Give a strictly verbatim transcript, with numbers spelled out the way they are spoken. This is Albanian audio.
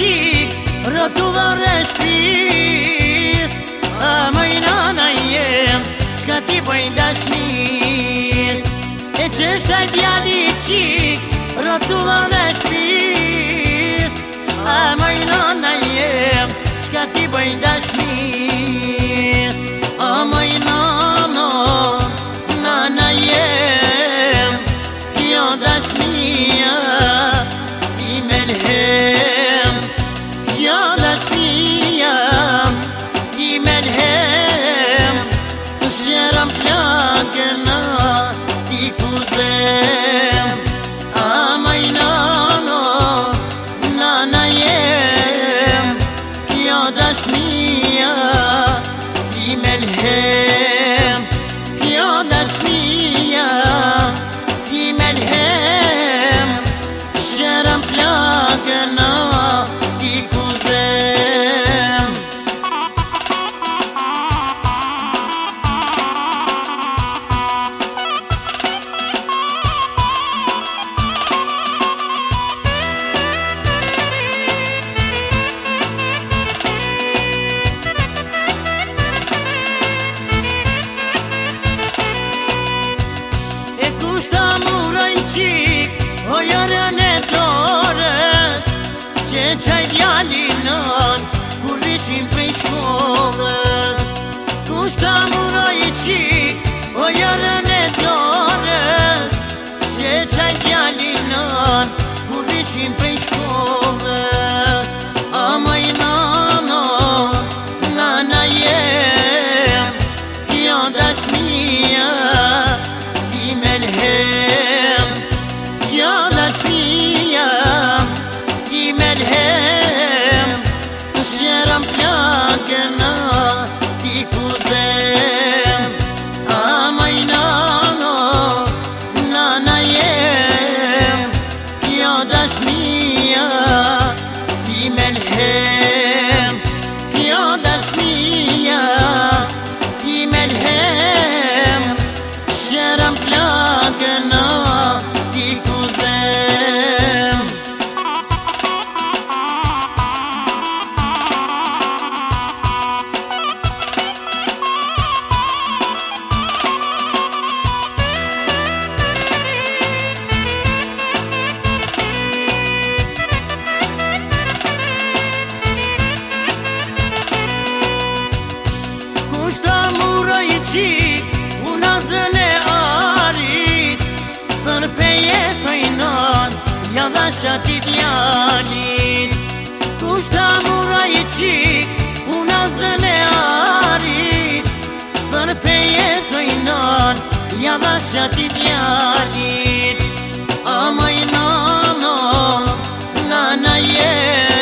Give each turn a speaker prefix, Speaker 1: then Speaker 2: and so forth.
Speaker 1: qik, rrotullon e shpis. A mëj nana jem, qka ti bëj dashnis? E qështë aj djali qik, rrotullon e shpis. A mëj nana jem, qka ti bëj dashnis? A mëj nana, nana jem, kjo dashnia si me lhem. Kjo dashnia si me lhem, të shërëm plakëna ti ku dhem. A mëj nana, nana jem, kjo dashnia si me lhem. Kjo dashnia si me lhem, shërëm plakëna ti ku dhem. E kushta murojnë qik, o jërën e dorës, që qaj djalinën, kur vishim prej shkollës. Kushta murojnë qik, o jërën e dorës, që qaj djalinën, kur vishim prej shkollës. A mëj nana, nana jem, kjo dashnia si me lhem. Kjo dashnia si me lhem, të shërëm plakëna ti ku dhem. A mëj nana, nana jem, kjo dashnia si me lhem. Kjo dashnia si me lhem, shërëm plakëna ti ku dhem. Kushta muroj qik, unazën e arit, për peje sojnon, ja dhasha ti djalit. Kushta muroj qik, unazën e arit, për peje sojnon, ja dhasha ti djalit. A mëj nana, nana jem,